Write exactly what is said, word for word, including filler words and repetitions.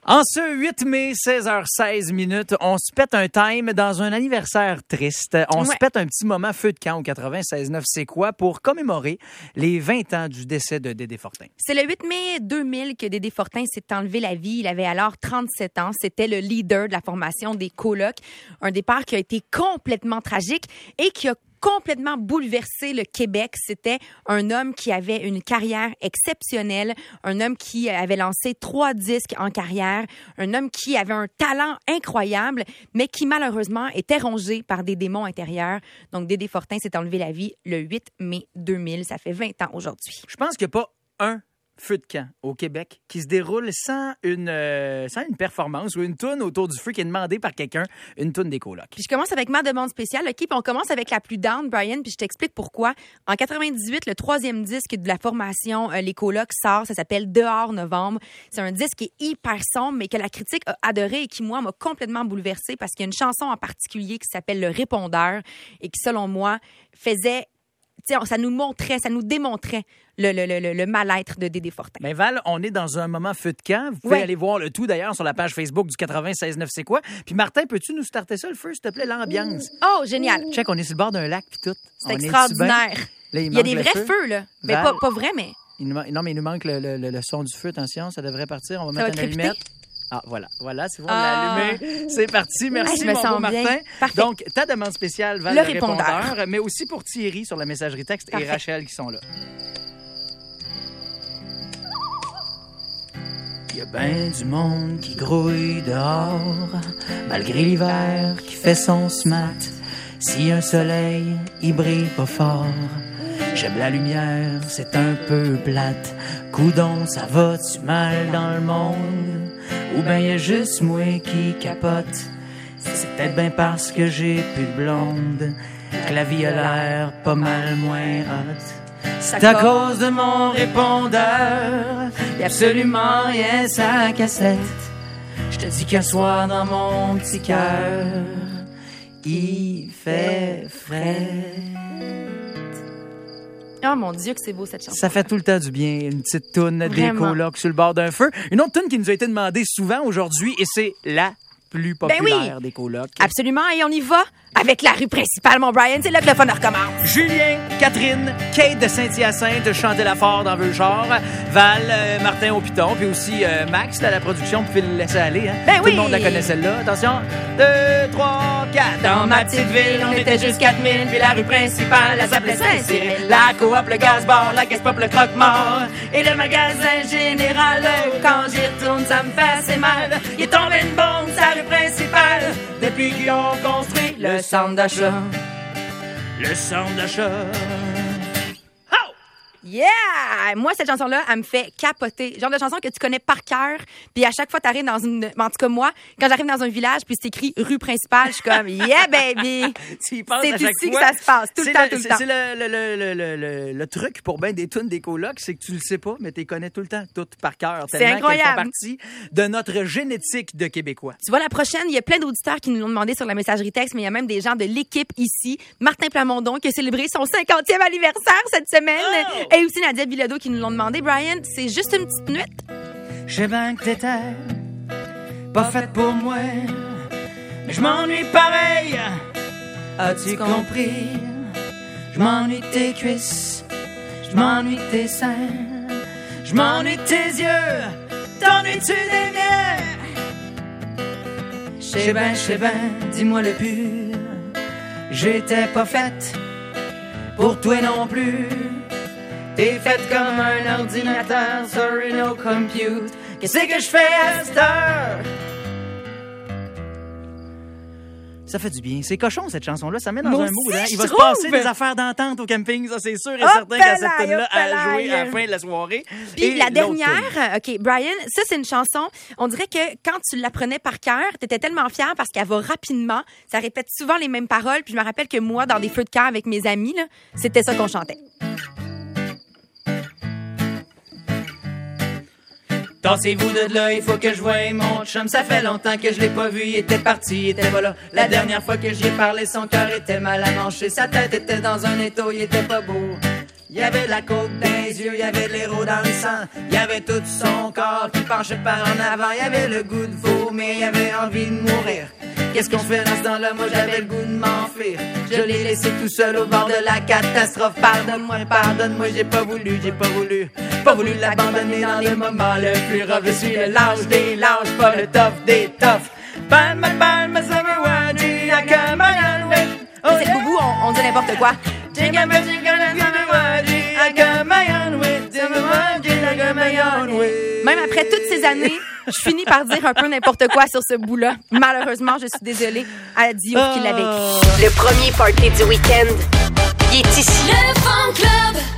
En ce huit mai, seize heures seize minutes, on se pète un time dans un anniversaire triste. On ouais. se pète un petit moment feu de camp au quatre-vingt-seize neuf C'est quoi pour commémorer les vingt ans du décès de Dédé Fortin. C'est le huit mai deux mille que Dédé Fortin s'est enlevé la vie. Il avait alors trente-sept ans. C'était le leader de la formation des Colocs. Un départ qui a été complètement tragique et qui a complètement bouleversé le Québec. C'était un homme qui avait une carrière exceptionnelle, un homme qui avait lancé trois disques en carrière, un homme qui avait un talent incroyable, mais qui malheureusement était rongé par des démons intérieurs. Donc Dédé Fortin s'est enlevé la vie le huit mai deux mille. Ça fait vingt ans aujourd'hui. Je pense qu'il n'y a pas un feu de camp au Québec qui se déroule sans une, euh, sans une performance ou une toune autour du feu qui est demandée par quelqu'un, une toune des Colocs. Puis je commence avec ma demande spéciale, OK? Puis on commence avec la plus down, Brian, puis je t'explique pourquoi. En quatre-vingt-dix-huit, le troisième disque de la formation euh, Les Colocs sort, ça s'appelle Dehors Novembre. C'est un disque qui est hyper sombre, mais que la critique a adoré et qui, moi, m'a complètement bouleversée parce qu'il y a une chanson en particulier qui s'appelle Le Répondeur et qui, selon moi, faisait... T'sais, ça nous montrait, ça nous démontrait le, le, le, le mal-être de Dédé Fortin. Mais Val, on est dans un moment feu de camp. Vous pouvez ouais. aller voir le tout, d'ailleurs, sur la page Facebook du quatre-vingt-seize neuf C'est quoi? Puis Martin, peux-tu nous starter ça, le feu, s'il te plaît, l'ambiance? Oh, génial! Check, on est sur le bord d'un lac, puis tout. C'est on extraordinaire. Là, il, il y a des vrais feu. feux, là. Mais pas, pas vrai, mais... Il nous, non, mais il nous manque le, le, le, le son du feu. Attention, ça devrait partir. On va ça mettre un allumette. Ah, voilà. Voilà, c'est bon, ah. on l'a allumé. C'est parti. Merci, ah, mon beau Martin. Parfait. Donc, ta demande spéciale, Val, le, le répondeur. répondeur, mais aussi pour Thierry sur la messagerie texte Parfait. Et Rachel qui sont là. Il y a ben du monde qui grouille dehors, malgré l'hiver qui fait son smat. Si un soleil, il brille pas fort, j'aime la lumière, c'est un peu plate. Coudon, ça va-tu mal dans le monde? Ou ben y a juste moi qui capote. C'est peut-être bien parce que j'ai plus de blonde que la vie a l'air pas mal moins hot. C'est à cause de mon répondeur, y'a absolument rien sa cassette. Je te dis qu'un soir dans mon petit cœur, il fait frais. Oh mon Dieu que c'est beau cette chanson. Ça fait tout le temps du bien, une petite toune des Colocs sur le bord d'un feu. Une autre toune qui nous a été demandée souvent aujourd'hui et c'est la plus populaire ben oui. des Colocs. Absolument, et on y va avec la rue principale, mon Brian. C'est là que le fun recommence. Julien, Catherine, Kate de Saint-Hyacinthe chantait la fort dans Veuchard, Val, euh, Martin au piton, puis aussi euh, Max à la production, vous pouvez le laisser aller. Hein? Ben tout oui. le monde la connaît celle-là. Attention, deux, trois, quatre. Dans ma petite ville, on était juste quatre mille, puis la rue principale, elle s'appelait Saint-Cyril. La coop, le gaz-bar, la caisse-pop, le croque-mort, et le magasin général. Quand j'y retourne, ça me fait assez mal. Il est tombé une bombe, sa rue principale, depuis qu'ils ont construit le centre d'achat. Le centre d'achat. Oh! Yeah! Moi, cette chanson-là, elle me fait capoter. Genre de chanson que tu connais par cœur. Puis à chaque fois, t'arrives dans une... En tout cas, moi, quand j'arrive dans un village, puis c'est écrit rue principale, je suis comme, yeah, baby! Tu y penses c'est à chaque ici fois. que ça se passe. Tout le temps, le, tout le c'est, temps. C'est le, le, le, le, le, le truc pour bien des tunes des Colocs, c'est que tu le sais pas, mais tu les connais tout le temps, toutes par cœur. C'est tellement incroyable. qu'elles font partie de notre génétique de Québécois. Tu vois, la prochaine, il y a plein d'auditeurs qui nous l'ont demandé sur la messagerie texte, mais il y a même des gens de l'équipe ici. Martin Plamondon qui a célébré son cinquantième anniversaire cette semaine. Oh! Et aussi Nadia Bilodeau qui nous l'ont demandé. Brian, c'est juste une petite nuit. Je sais bien que t'étais pas faite pour moi, mais je m'ennuie pareil. As-tu compris? Je m'ennuie de tes cuisses, je m'ennuie de tes seins, je m'ennuie de tes yeux. T'ennuies-tu des miens? Je sais bien, je sais bien, dis-moi le plus. J'étais pas faite pour toi non plus. T'es faite comme un ordinateur, sorry no compute. Qu'est-ce que je fais à cette heure? Ça fait du bien. C'est cochon, cette chanson-là. Ça met dans Moi un mood. aussi, Hein? Il va je se passer trouve. des affaires d'entente au camping. Ça, c'est sûr et Hop certain qu'à cette là, tune-là hop là. à jouer à la fin de la soirée. Puis Et la l'autre dernière, OK, Brian, ça, c'est une chanson, on dirait que quand tu l'apprenais par cœur, t'étais tellement fière parce qu'elle va rapidement, ça répète souvent les mêmes paroles, puis je me rappelle que moi, dans des feux de camp avec mes amis, là, c'était ça qu'on chantait. Tassez-vous de là, il faut que je voie mon chum. Ça fait longtemps que je l'ai pas vu, il était parti, il était pas là. La dernière fois que j'y ai parlé, son cœur était mal amanché. Sa tête était dans un étau, il était pas beau. Il y avait la coke dans les yeux, il y avait de l'héros dans le sang. Il y avait tout son corps qui penchait par en avant. Il y avait le goût de vomir, il y avait envie de mourir. Qu'est-ce qu'on fait dans ce temps-là? Moi j'avais le goût de m'enfuir. Je l'ai laissé tout seul au bord de la catastrophe. Pardonne-moi, pardonne-moi, j'ai pas voulu, j'ai pas voulu. Pas voulu l'abandonner dans le moment le plus rough. Je suis le lâche des lâches, pas le tough des toughs. Palme, palme, summer wadri, I come on with. Oh, C'est le boubou, on, on dit n'importe quoi. Même après toutes ces années, je finis par dire un peu n'importe quoi sur ce bout-là. Malheureusement, je suis désolée à Diouf qui l'avait écrit. Le premier party du week-end, il est ici. Le Fan Club.